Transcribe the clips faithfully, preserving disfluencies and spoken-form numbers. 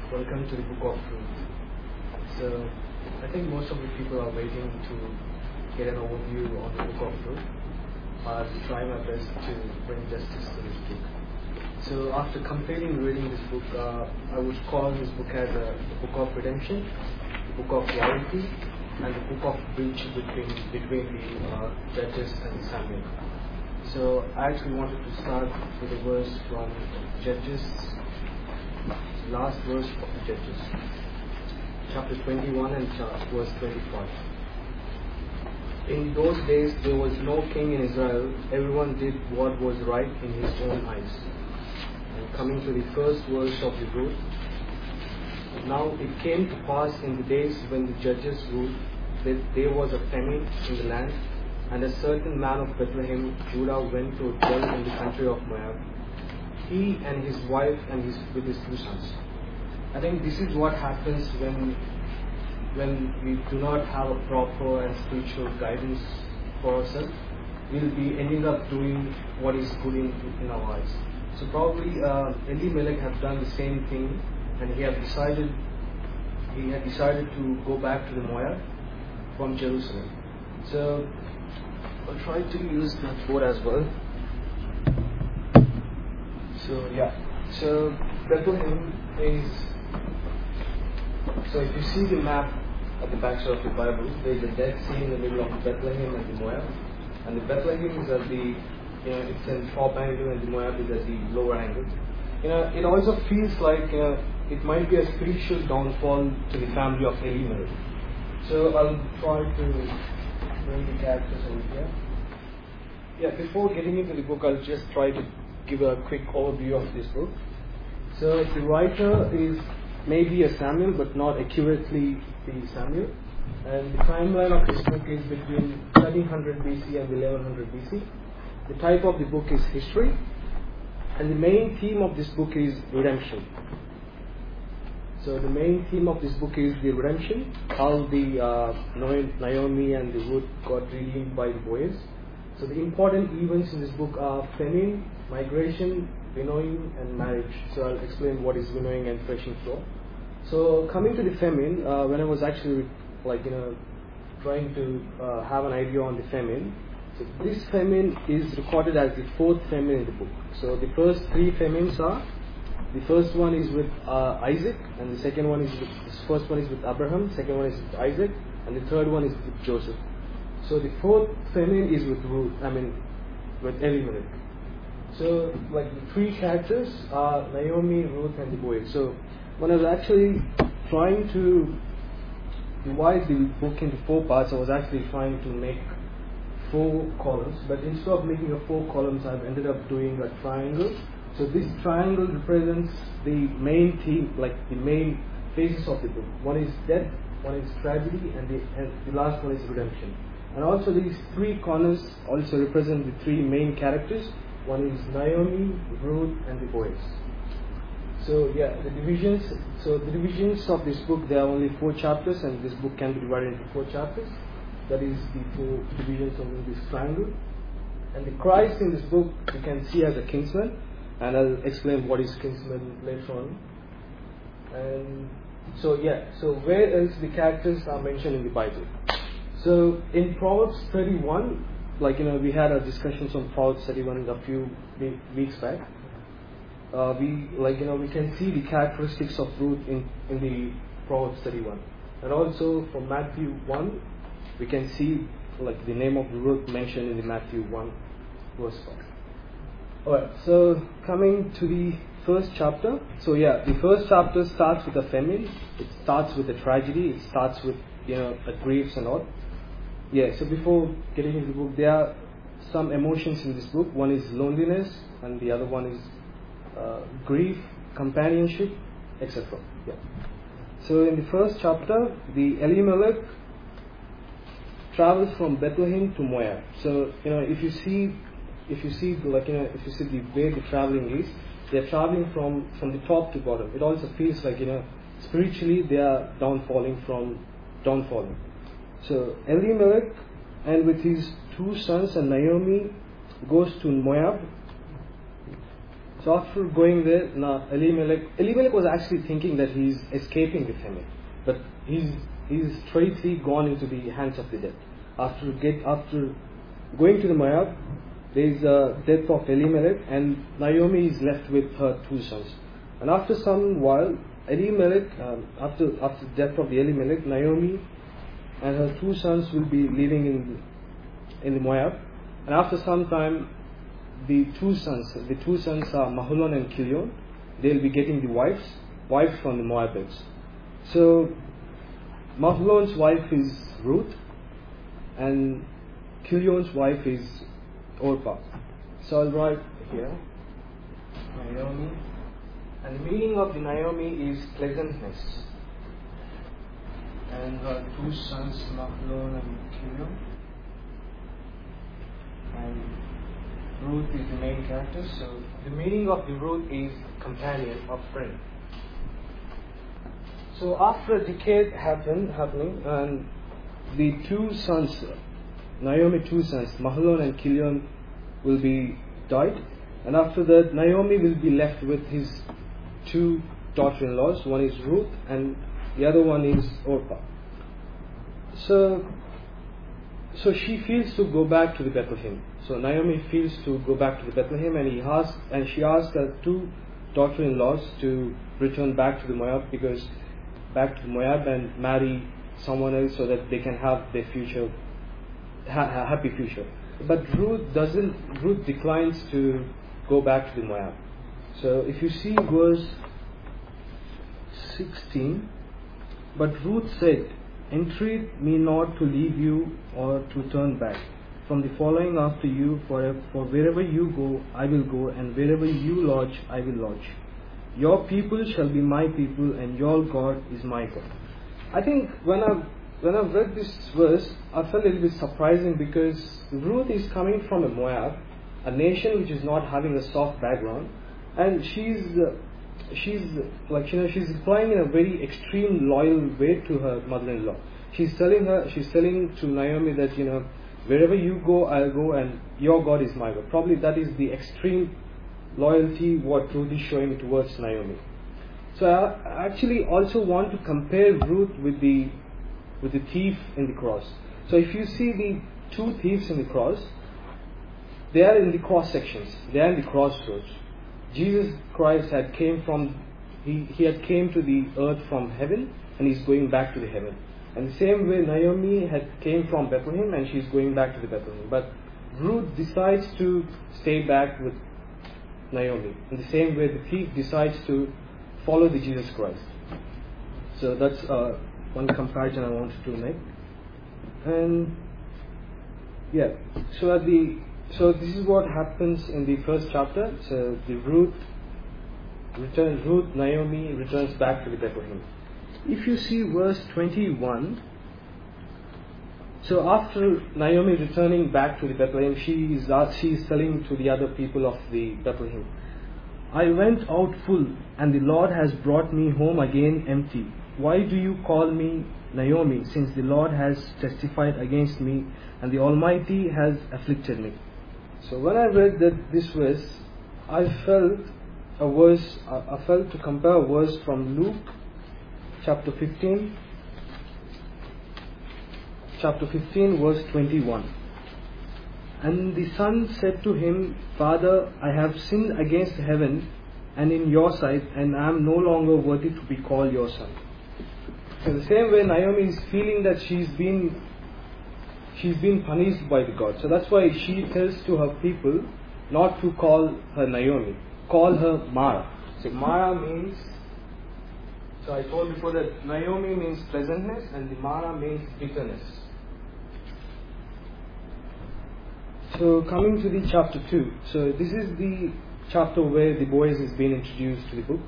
Welcome to the Book of Ruth. So, I think most of the people are waiting to get an overview on the Book of Ruth. I'll try my best to bring justice to this book. So, after completing reading this book, uh, I would call this book as a, the Book of Redemption, the Book of Loyalty, and the Book of Breach between between the uh, Judges and Samuel. So, I actually wanted to start with a verse from Judges. Last verse of the Judges, chapter twenty-one and verse twenty-five. In those days there was no king in Israel. Everyone did what was right in his own eyes. And coming to the first verse of the Ruth. Now it came to pass in the days when the judges ruled that there was a famine in the land, and a certain man of Bethlehem, Judah, went to dwell in the country of Moab, he and his wife and his with his two sons. I think this is what happens when when we do not have a proper and spiritual guidance for ourselves. We'll be ending up doing what is good in, in our eyes. So probably uh, Elimelech have done the same thing, and he had decided he had decided to go back to the Moab from Jerusalem. So I'll try to use that board as well. So yeah, so Bethlehem is, so if you see the map at the back side of the Bible, there is a Dead Sea in the middle of Bethlehem and the Moab, and the Bethlehem is at the, you know, it's in top angle and the Moab is at the lower angle. You know, it also feels like uh, it might be a spiritual downfall to the family of Elimelech. So I'll try to bring the characters over here. Yeah, before getting into the book, I'll just try to give a quick overview of this book. So the writer is maybe a Samuel, but not accurately the Samuel. And the timeline of this book is between thirteen hundred B C and eleven hundred B C. The type of the book is history, and the main theme of this book is redemption. So the main theme of this book is the redemption, how the uh, Naomi and the Ruth got redeemed by the Boaz. So the important events in this book are famine, migration, winnowing, and marriage. So I'll explain what is winnowing and threshing floor. So coming to the famine, uh, when I was actually like you know trying to uh, have an idea on the famine, so this famine is recorded as the fourth famine in the book. So the first three famines are, the first one is with uh, Isaac, and the second one is with, the first one is with Abraham, second one is with Isaac, and the third one is with Joseph. So the fourth famine is with Ruth, I mean with Elimelech. So like the three characters are Naomi, Ruth, and the Boaz. So when I was actually trying to divide the book into four parts, I was actually trying to make four columns, but instead of making a four columns, I've ended up doing a triangle. So this triangle represents the main theme, like the main phases of the book. One is death, one is tragedy, and the, and the last one is redemption. And also these three corners also represent the three main characters. One is Naomi, Ruth, and the Boaz. So yeah, the divisions. So the divisions of this book, there are only four chapters, and this book can be divided into four chapters. That is the four divisions of this triangle. And the Christ in this book you can see as a kinsman, and I'll explain what is kinsman later on. And so yeah, so where else the characters are mentioned in the Bible? So in Proverbs thirty-one, like you know, we had a discussions on Proverbs thirty-one a few weeks back. Uh, we like you know we can see the characteristics of Ruth in in the Proverbs thirty-one, and also from Matthew one, we can see like the name of Ruth mentioned in the Matthew one verse five. Alright, so coming to the first chapter. So yeah, the first chapter starts with a famine. It starts with a tragedy. It starts with you know a griefs and all. Yeah, so before getting into the book, there are some emotions in this book. One is loneliness, and the other one is uh, grief, companionship, et cetera. Yeah. So in the first chapter, the Elimelech travels from Bethlehem to Moab. So you know, if you see, if you see like you know, if you see the way the traveling is, they are traveling from from the top to bottom. It also feels like you know, spiritually they are downfalling from downfalling. So Elimelech and with his two sons and Naomi goes to Moab, So after going there, now Elimelech, Elimelech was actually thinking that he's escaping with him, but he's he's straightly gone into the hands of the dead. After get after going to the Moab, there is a death of Elimelech, and Naomi is left with her two sons. And after some while, Elimelech, um, after after the death of the Elimelech, Naomi and her two sons will be living in in the Moab. And after some time, the two sons, the two sons are Mahlon and Chilion. They'll be getting the wives, wives from the Moabites. So Mahlon's wife is Ruth, and Chilion's wife is Orpah. So I'll write here Naomi, and the meaning of the Naomi is pleasantness. And her two sons Mahlon and Chilion, and Ruth is the main character. So the meaning of the Ruth is companion or friend. So after a decade happen, happening, and the two sons, Naomi two sons, Mahlon and Chilion, will be died, and after that Naomi will be left with his two daughter-in-laws. One is Ruth and the other one is Orpah. So, so she feels to go back to the Bethlehem. So Naomi feels to go back to the Bethlehem, and he asked, and she asked her two daughter-in-laws to return back to the Moab, because back to the Moab and marry someone else so that they can have their future, ha- happy future. But Ruth doesn't. Ruth declines to go back to the Moab. So if you see verse sixteen, but Ruth said, "Entreat me not to leave you or to turn back from the following after you, for, for wherever you go, I will go, and wherever you lodge, I will lodge. Your people shall be my people, and your God is my God." I think when I when I read this verse, I felt a little bit surprising, because Ruth is coming from a Moab, a nation which is not having a soft background, and she's uh, she's like you know she's replying in a very extreme loyal way to her mother-in-law. She's telling her she's telling to Naomi that you know wherever you go, I'll go, and your God is my God. Probably that is the extreme loyalty what Ruth is showing towards Naomi. So I actually also want to compare Ruth with the with the thief in the cross. So if you see the two thieves in the cross, they are in the cross sections. They are in the crossroads. Jesus Christ had came from he, he had came to the earth from heaven, and he's going back to the heaven. And the same way Naomi had came from Bethlehem, and she's going back to the Bethlehem. But Ruth decides to stay back with Naomi. In the same way the thief decides to follow the Jesus Christ. So that's uh, one comparison I wanted to make. And yeah, so at the so this is what happens in the first chapter. So the Ruth returns, Ruth Naomi returns back to the Bethlehem. If you see verse twenty-one, so after Naomi returning back to the Bethlehem, she is she is telling to the other people of the Bethlehem, "I went out full, and the Lord has brought me home again empty. Why do you call me Naomi, since the Lord has testified against me, and the Almighty has afflicted me?" So when I read that this verse, I felt a verse. I felt to compare a verse from Luke, chapter fifteen, chapter fifteen, verse twenty-one. "And the son said to him, Father, I have sinned against heaven and in your sight, and I am no longer worthy to be called your son." So the same way Naomi is feeling that she's been she's been punished by the God. So that's why she tells to her people not to call her Naomi, call her Mara. So Mara means, so I told before that Naomi means pleasantness, and the Mara means bitterness. So coming to the chapter two. So this is the chapter where the Boaz is being introduced to the book.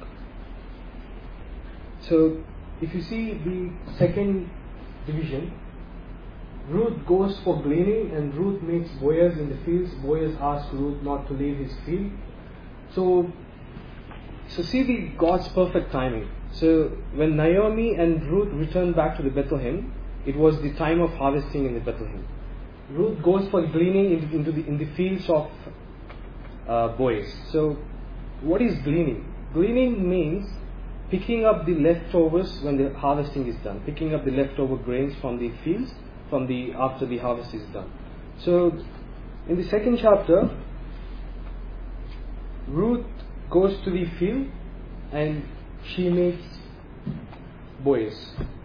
So if you see the second division, Ruth goes for gleaning, and Ruth meets Boaz in the fields. Boaz asks Ruth not to leave his field. So, so see the God's perfect timing. So when Naomi and Ruth returned back to the Bethlehem, it was the time of harvesting in the Bethlehem. Ruth goes for gleaning into, into the in the fields of uh, Boaz. So what is gleaning? Gleaning means picking up the leftovers when the harvesting is done, picking up the leftover grains from the fields from the after the harvest is done. So in the second chapter, Ruth goes to the field and she meets Boaz.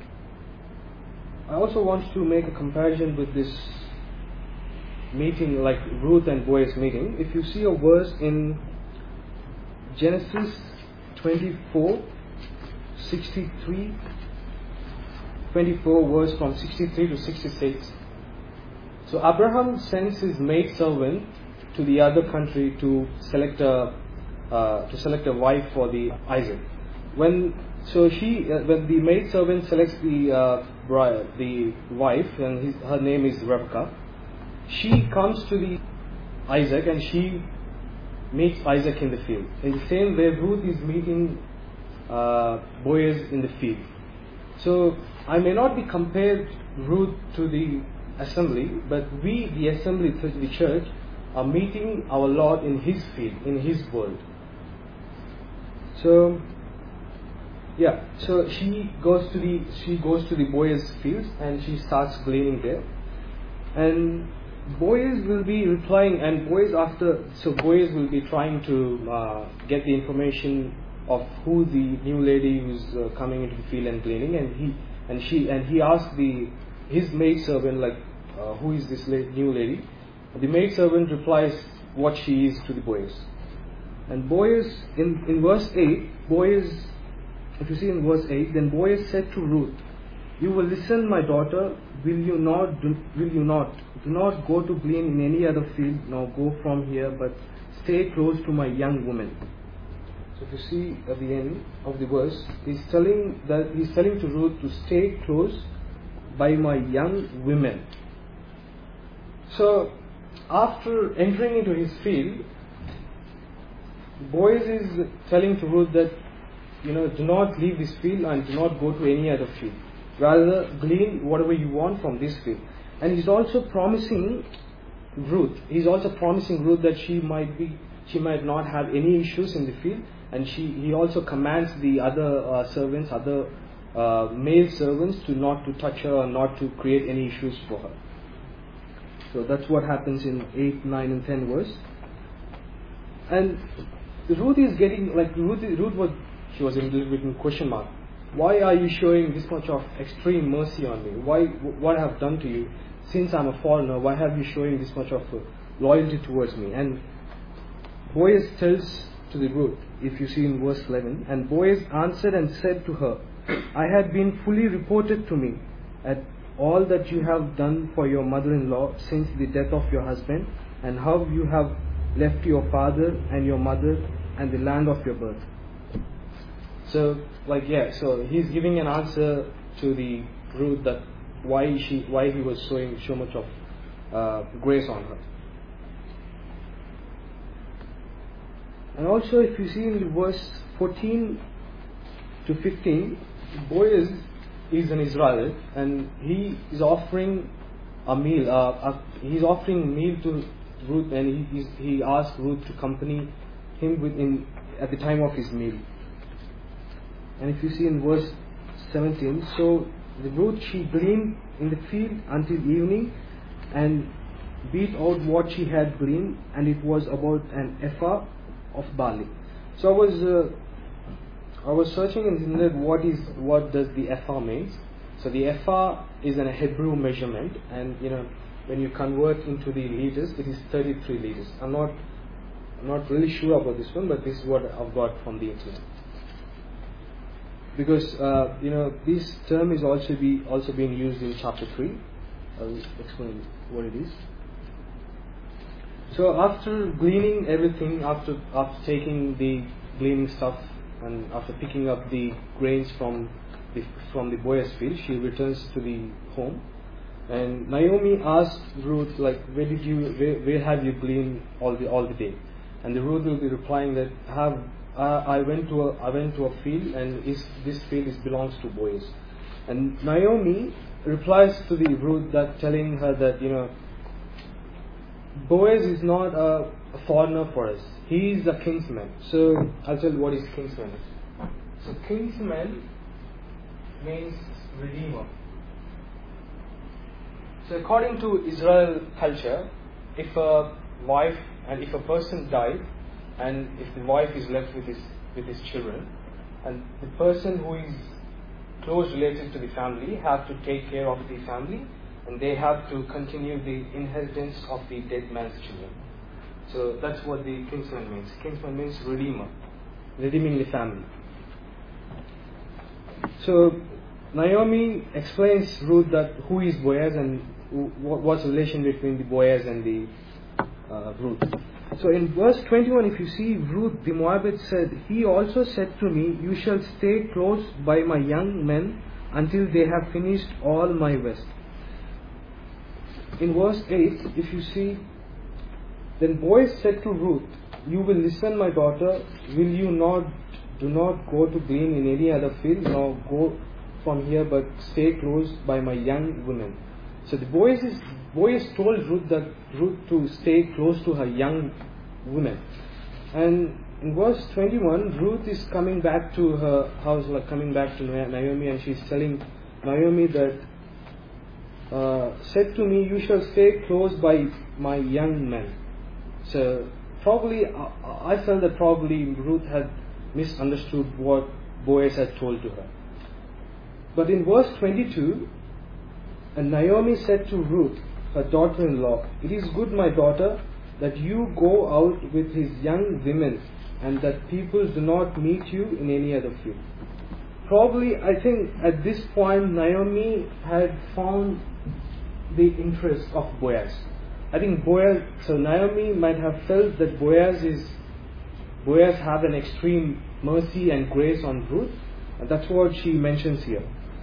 I also want to make a comparison with this meeting, like Ruth and Boaz meeting. If you see a verse in Genesis twenty-four, sixty-three, twenty-four, verse from sixty-three to sixty-six. So Abraham sends his maidservant to the other country to select a uh, to select a wife for the Isaac. When so she uh, when the maidservant selects the uh, bride, the wife, and his, her name is Rebecca, she comes to the Isaac and she meets Isaac in the field. In the same way, Ruth is meeting uh, Boaz in the field. So I may not be compared Ruth to the assembly, but we, the assembly, the church, are meeting our Lord in His field, in His world. So, yeah. So she goes to the she goes to the Boaz fields and she starts gleaning there, and Boaz will be replying, and Boaz after so Boaz will be trying to uh, get the information of who the new lady who's uh, coming into the field and gleaning, and he and she and he asked the his maidservant, like, uh, who is this la- new lady? The maidservant replies what she is to the Boaz. And Boaz, in, in verse eight, Boaz, if you see in verse eight, then Boaz said to Ruth, "You will listen, my daughter, will you not, do, will you not, do not go to glean in any other field, nor go from here, but stay close to my young woman." So if you see at the end of the verse, he's telling that he's telling to Ruth to stay close by my young women. So after entering into his field, Boaz is telling to Ruth that, you know, do not leave this field and do not go to any other field. Rather, glean whatever you want from this field. And he's also promising Ruth. He's also promising Ruth that she might be, she might not have any issues in the field. And she, he also commands the other uh, servants, other uh, male servants, to not to touch her or not to create any issues for her. So that's what happens in eight, nine, and ten verse. And Ruth is getting like Ruth. Ruth was she was in a little bit in question mark. Why are you showing this much of extreme mercy on me? Why? What I have done to you? Since I'm a foreigner, why have you showing this much of loyalty towards me? And Boaz tells to the Ruth, if you see in verse eleven, and Boaz answered and said to her, "I had been fully reported to me at all that you have done for your mother-in-law since the death of your husband, and how you have left your father and your mother and the land of your birth." So, like, yeah, so he's giving an answer to the Ruth that why she, why he was showing so much of uh, grace on her. And also, if you see in the verse fourteen to fifteen, Boaz is an Israelite and he is offering a meal. Uh, uh, he's offering meal to Ruth, and he he asked Ruth to accompany him within at the time of his meal. And if you see in verse seventeen, so the Ruth, she gleaned in the field until evening, and beat out what she had gleaned, and it was about an ephah of barley. So I was uh, I was searching in the internet what is what does the ephah means. So the ephah is an Hebrew measurement, and you know when you convert into the liters, it is thirty-three liters. I'm not I'm not really sure about this one, but this is what I've got from the internet. Because uh, you know this term is also be also being used in chapter three. I'll explain what it is. So after gleaning everything, after after taking the gleaning stuff, and after picking up the grains from the from the Boaz field, she returns to the home. And Naomi asked Ruth, like, where did you where, where have you gleaned all the all the day? And the Ruth will be replying that have uh, I went to a I went to a field, and is this field is belongs to Boaz. And Naomi replies to the Ruth that telling her that you know Boaz is not a a foreigner for us. He is a kinsman. So I'll tell you what his kinsman is. So kinsman means redeemer. So according to Israel culture, if a wife and if a person died, and if the wife is left with his with his children, and the person who is close related to the family have to take care of the family, and they have to continue the inheritance of the dead man's children. So that's what the kinsman means. Kinsman means redeemer, redeeming the family. So Naomi explains Ruth that who is Boaz and what's the relation between the Boaz and the uh, Ruth. So in verse twenty-one, if you see, Ruth the Moabite said, "He also said to me, you shall stay close by my young men until they have finished all my vest." In verse eight, if you see, then Boaz said to Ruth, "You will listen, my daughter, will you not, do not go to glean in any other field, nor go from here, but stay close by my young women." So the Boaz, is, Boaz told Ruth that Ruth to stay close to her young women. And in verse twenty-one, Ruth is coming back to her house, like coming back to Naomi, and she's telling Naomi that, uh, "Said to me, you shall stay close by my young men." So probably, I, I felt that probably Ruth had misunderstood what Boaz had told to her. But in verse twenty-two, and Naomi said to Ruth, her daughter-in-law, "It is good, my daughter, that you go out with his young women, and that people do not meet you in any other field." Probably, I think at this point, Naomi had found the interest of Boaz. I think Boaz, so Naomi might have felt that Boaz is, Boaz have an extreme mercy and grace on Ruth, and that's what she mentions here.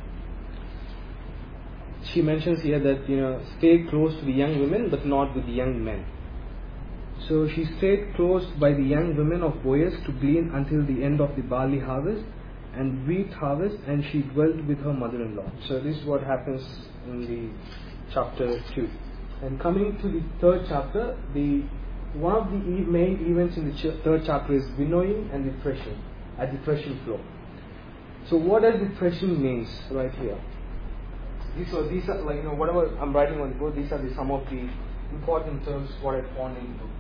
She mentions here that, you know, stay close to the young women, but not with the young men. So she stayed close by the young women of Boaz to glean until the end of the barley harvest and wheat harvest, and she dwelt with her mother-in-law. So this is what happens in the chapter two. And coming to the third chapter, the one of the main events in the ch- third chapter is winnowing and the threshing, at the threshing floor. So what does the threshing means right here? These are, these are like, you know, whatever I'm writing on the board, these are the, some of the important terms what I found in the book.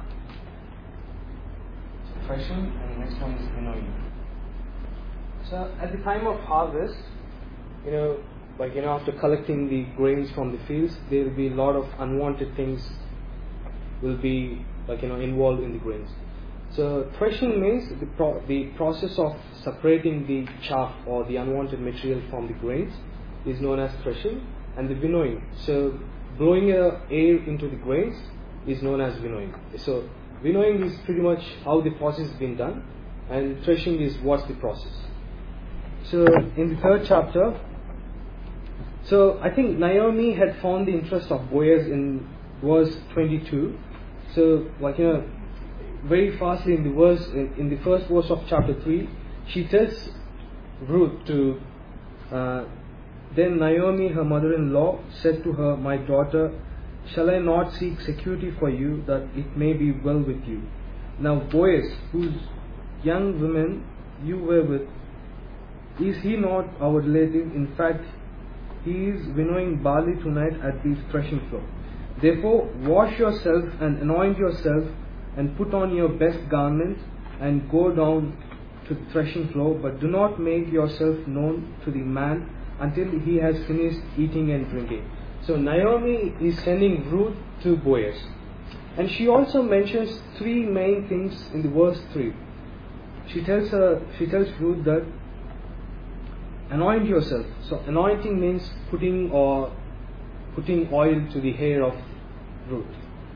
So threshing, and the next one is winnowing. So at the time of harvest, you know, like, you know, after collecting the grains from the fields, there will be a lot of unwanted things will be, like, you know, involved in the grains. So threshing means the pro- the process of separating the chaff or the unwanted material from the grains is known as threshing, and the winnowing, so blowing uh, air into the grains, is known as winnowing. So winnowing is pretty much how the process has been done, and threshing is what's the process. So in the third chapter, so I think Naomi had found the interest of Boaz in verse twenty-two. So, like, you know, very fastly in the verse, in, in the first verse of chapter three, she tells Ruth to, uh, then Naomi, her mother-in-law, said to her, "My daughter, shall I not seek security for you, that it may be well with you?" Now Boaz, whose young women you were with, is he not our relative? In fact, he is winnowing barley tonight at the threshing floor. Therefore, wash yourself and anoint yourself, and put on your best garment, and go down to the threshing floor, but do not make yourself known to the man until he has finished eating and drinking. So Naomi is sending Ruth to Boaz. And she also mentions three main things in the verse three. She tells her, she tells Ruth that anoint yourself. So anointing means putting or putting oil to the hair of Ruth.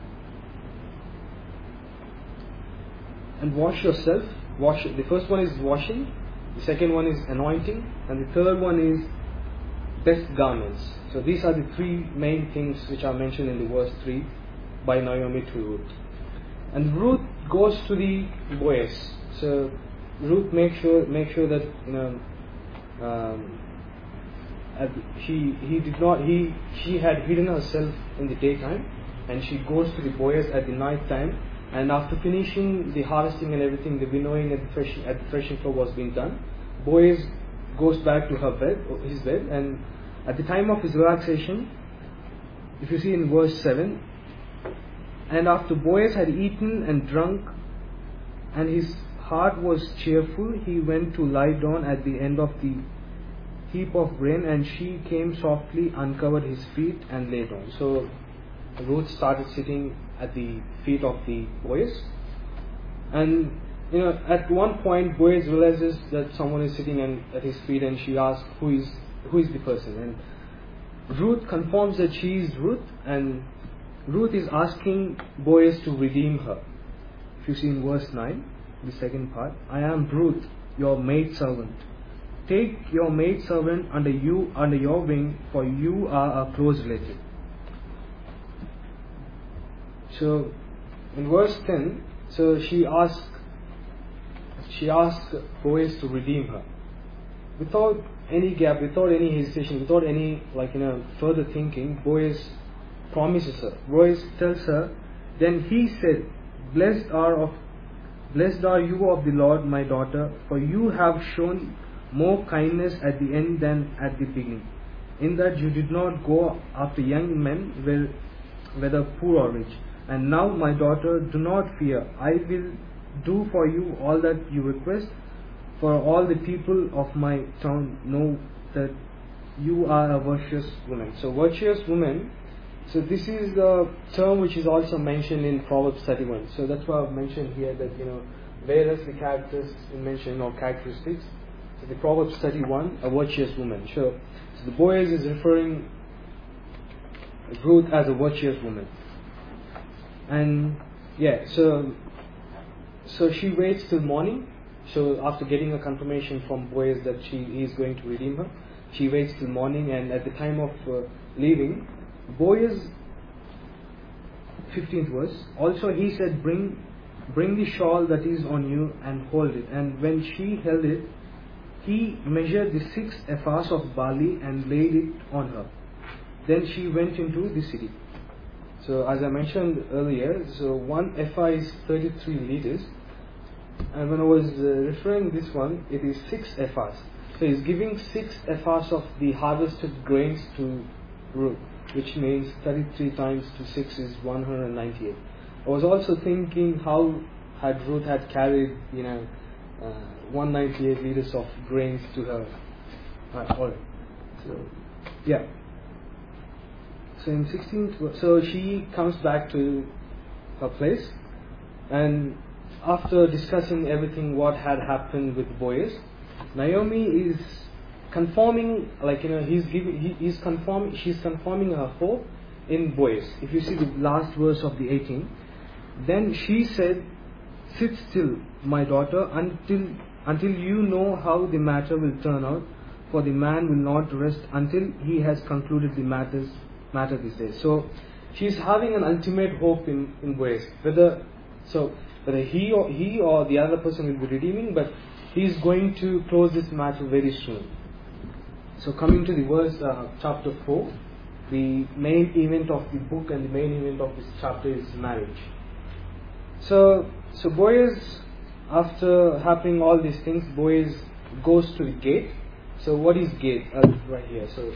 And wash yourself. Wash. The first one is washing. The second one is anointing, and the third one is best garments. So these are the three main things which are mentioned in the verse three by Naomi to Ruth. And Ruth goes to the Boaz. So Ruth makes sure make sure that, you know, um, she he did not he she had hidden herself in the daytime, and she goes to the Boaz at the night time, And after finishing the harvesting and everything, the winnowing at the threshing, at the threshing floor was being done, Boaz goes back to her bed, his bed, and at the time of his relaxation, if you see in verse seven, and after Boaz had eaten and drunk, and his heart was cheerful, he went to lie down at the end of the heap of grain, and she came softly, uncovered his feet, and lay down. So Ruth started sitting at the feet of the Boaz, and you know, at one point Boaz realizes that someone is sitting and, at his feet, and she asks, "Who is who is the person?" And Ruth confirms that she is Ruth, and Ruth is asking Boaz to redeem her. If you see in verse nine, the second part, "I am Ruth, your maidservant. Take your maidservant under you under your wing, for you are a close relative." So in verse ten, so she asked she asked Boaz to redeem her. Without any gap, without any hesitation, without any like you know further thinking, Boaz promises her. Boaz tells her, "Then he said, Blessed are of Blessed are you of the Lord, my daughter, for you have shown more kindness at the end than at the beginning, in that you did not go after young men, whether poor or rich. And now, my daughter, do not fear. I will do for you all that you request, for all the people of my town know that you are a virtuous woman." So virtuous woman, so this is the term which is also mentioned in Proverbs thirty-one. So that's why I've mentioned here that, you know, whereas the characters mentioned or characteristics, so the Proverbs thirty-one, a virtuous woman. So, so the Boaz is referring Ruth as a virtuous woman. And yeah, so so she waits till morning. So after getting a confirmation from Boaz that she is going to redeem her, she waits till morning, and at the time of uh, leaving, Boaz, fifteenth verse, also he said, bring bring the shawl that is on you and hold it. And when she held it, he measured the six ephahs of barley and laid it on her. Then she went into the city. So as I mentioned earlier, so one ephah is thirty-three liters, and when I was uh, referring this one, it is six ephahs. So he's giving six ephahs of the harvested grains to Ruth, which means thirty-three times to six is one hundred ninety-eight. I was also thinking how had Ruth had carried, you know, uh, one hundred ninety-eight liters of grains to her. Uh, all right. So yeah. So in sixteenth, so she comes back to her place, and after discussing everything what had happened with Boaz, Naomi is confirming, like you know, he's giving, he is confirming, she's confirming her hope in Boaz. If you see the last verse of the eighteenth, then she said, "Sit still, my daughter, until until you know how the matter will turn out, for the man will not rest until he has concluded the matters matter this day." So she's having an ultimate hope in, in Boaz, whether so whether he or he or the other person will be redeeming, but he's going to close this matter very soon. So coming to the verse uh, chapter four, the main event of the book and the main event of this chapter is marriage. So so Boaz, after happening all these things, Boaz goes to the gate. So what is gate? Uh, right here. So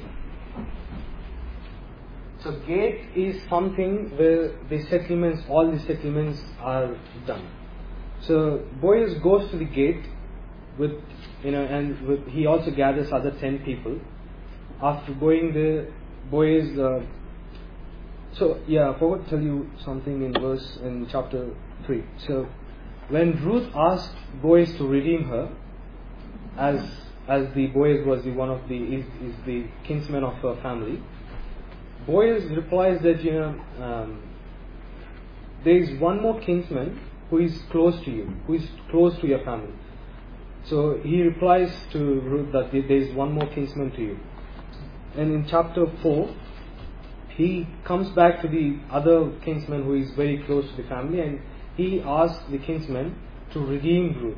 So gate is something where the settlements, all the settlements are done. So Boaz goes to the gate with, you know, and with, he also gathers other ten people. After going there, Boaz, uh, so yeah, I forgot to tell you something in verse, in chapter three. So when Ruth asked Boaz to redeem her, as as the Boaz was the one of the, is, is the kinsman of her family, Boaz replies that, you know, um, there is one more kinsman who is close to you, who is close to your family. So he replies to Ruth that there is one more kinsman to you. And in chapter four, he comes back to the other kinsman who is very close to the family, and he asks the kinsman to redeem Ruth.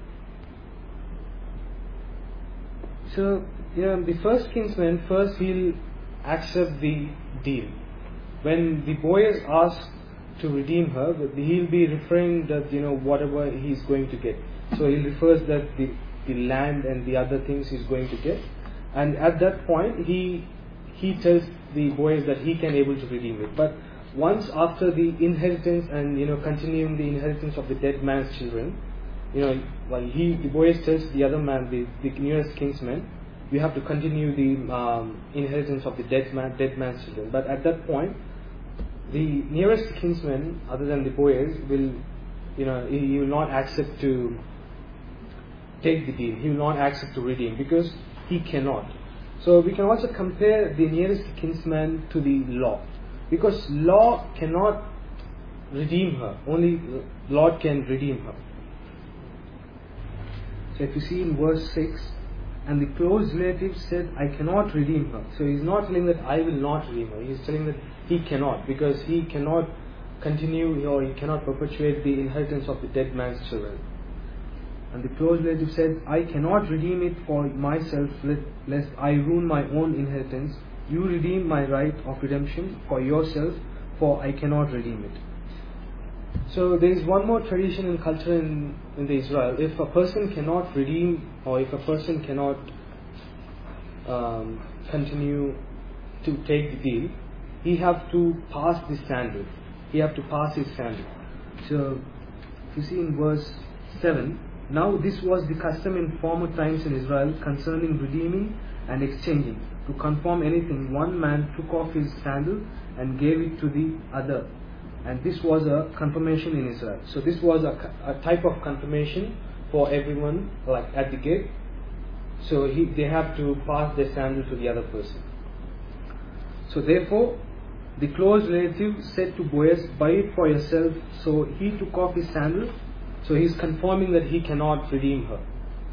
So, you know, the first kinsman, first he'll accept the deal. When the Boaz asks to redeem her, but he'll be referring that, you know, whatever he's going to get. So he refers that the, the land and the other things he's going to get. And at that point, he he tells the Boaz that he can able to redeem it. But once after the inheritance and, you know, continuing the inheritance of the dead man's children, you know, like he, the Boaz tells the other man, the, the nearest kinsman, you have to continue the um, inheritance of the dead man, dead man's children. But at that point, the nearest kinsman, other than the Boaz, will, you know, he, he will not accept to take the deal. He will not accept to redeem because he cannot. So we can also compare the nearest kinsman to the law, because law cannot redeem her. Only Lord can redeem her. So if you see in verse six, and the close relative said, I cannot redeem her. So he's not telling that I will not redeem her. He's telling that he cannot, because he cannot continue or he cannot perpetuate the inheritance of the dead man's children. And the close relative said, I cannot redeem it for myself, lest I ruin my own inheritance. You redeem my right of redemption for yourself, for I cannot redeem it. So there is one more tradition and culture in, in the Israel. If a person cannot redeem, or if a person cannot um, continue to take the deal, he have to pass the standard. He have to pass his standard. So if you see in verse seven, now this was the custom in former times in Israel concerning redeeming and exchanging. To confirm anything, one man took off his sandal and gave it to the other. And this was a confirmation in Israel. So this was a, a type of confirmation for everyone, like at the gate. So he, they have to pass their sandal to the other person. So therefore, the close relative said to Boaz, buy it for yourself. So he took off his sandal. So he's confirming that he cannot redeem her.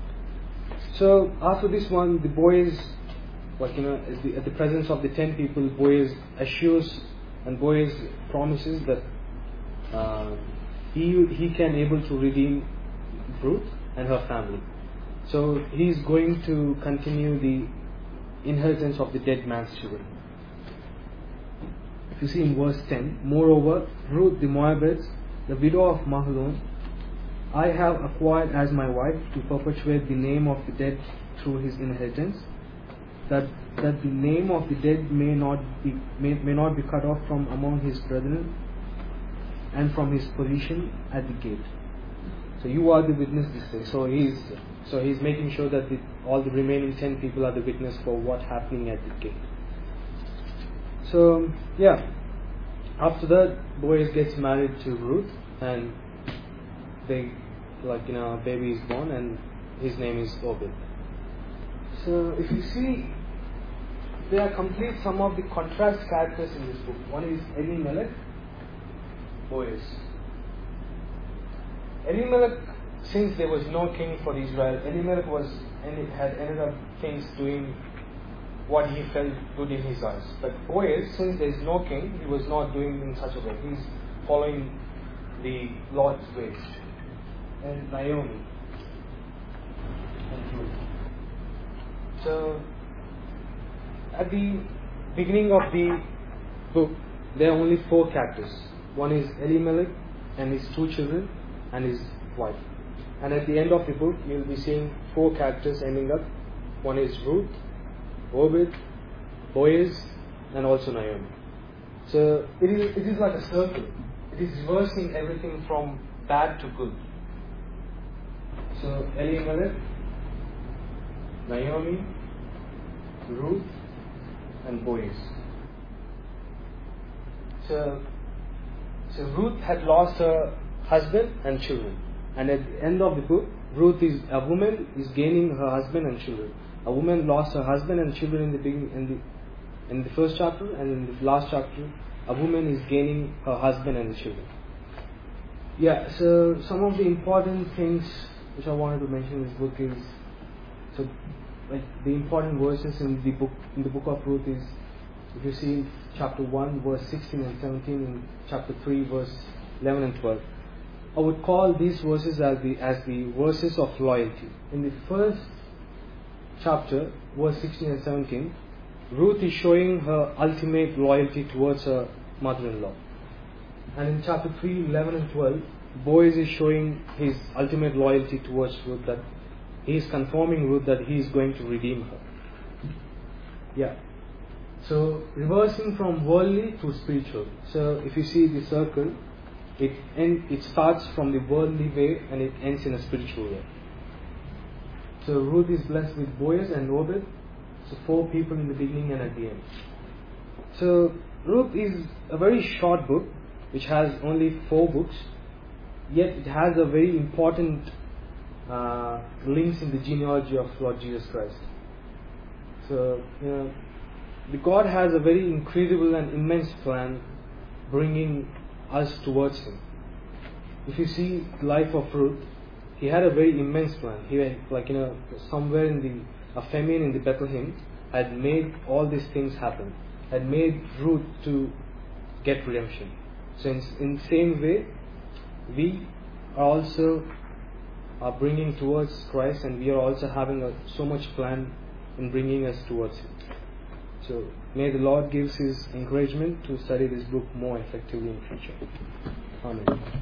So after this one, the Boaz, like, you know, at the, at the presence of the ten people, Boaz assures and Boaz promises that uh, he he can able to redeem Ruth and her family. So he is going to continue the inheritance of the dead man's children. If you see in verse ten, moreover, Ruth the Moabite, the widow of Mahlon, I have acquired as my wife to perpetuate the name of the dead through his inheritance, that that the name of the dead may not be may, may not be cut off from among his brethren and from his position at the gate. So you are the witness this day. So he's so he's making sure that the, all the remaining ten people are the witness for what's happening at the gate. So yeah, after that, Boaz gets married to Ruth, and they, like, you know, a baby is born, and his name is Obed. So if you see, they are complete some of the contrast characters in this book. One is Elimelech, Boaz. Elimelech, since there was no king for Israel, Elimelech was had ended up things doing what he felt good in his eyes. But Boaz, since there is no king, he was not doing in such a way. He's following the Lord's ways. And Naomi and Ruth. So at the beginning of the book, there are only four characters. One is Elimelech and his two children and his wife. And at the end of the book, you will be seeing four characters ending up. One is Ruth, Obed, Boaz, and also Naomi. So it is it is like a circle. It is reversing everything from bad to good. So Elimelech, Naomi, Ruth, and Boaz. So, so Ruth had lost her husband and children, and at the end of the book, Ruth is a woman is gaining her husband and children. A woman lost her husband and children in the beginning, in the in the first chapter, and in the last chapter, a woman is gaining her husband and the children. Yeah. So some of the important things which I wanted to mention in this book is, so like the important verses in the book in the book of Ruth is, if you see chapter one verse sixteen and seventeen, and chapter three verse eleven and twelve, I would call these verses as the as the verses of loyalty. In the first chapter, verse sixteen and seventeen, Ruth is showing her ultimate loyalty towards her mother-in-law. And in chapter three, eleven and twelve, Boaz is showing his ultimate loyalty towards Ruth, that he is confirming Ruth that he is going to redeem her. Yeah. So reversing from worldly to spiritual. So if you see the circle, it end, it starts from the worldly way and it ends in a spiritual way. So Ruth is blessed with Boaz and Obed. So four people in the beginning and at the end. So Ruth is a very short book which has only four books, yet it has a very important uh, links in the genealogy of Lord Jesus Christ. So you know, the God has a very incredible and immense plan bringing us towards Him. If you see the life of Ruth, he had a very immense plan. He had, like you know, somewhere in the a famine in the Bethlehem had made all these things happen, had made Ruth to get redemption. So in, in the same way, we are also are bringing towards Christ, and we are also having a, so much plan in bringing us towards Him. So may the Lord gives His encouragement to study this book more effectively in future. Amen.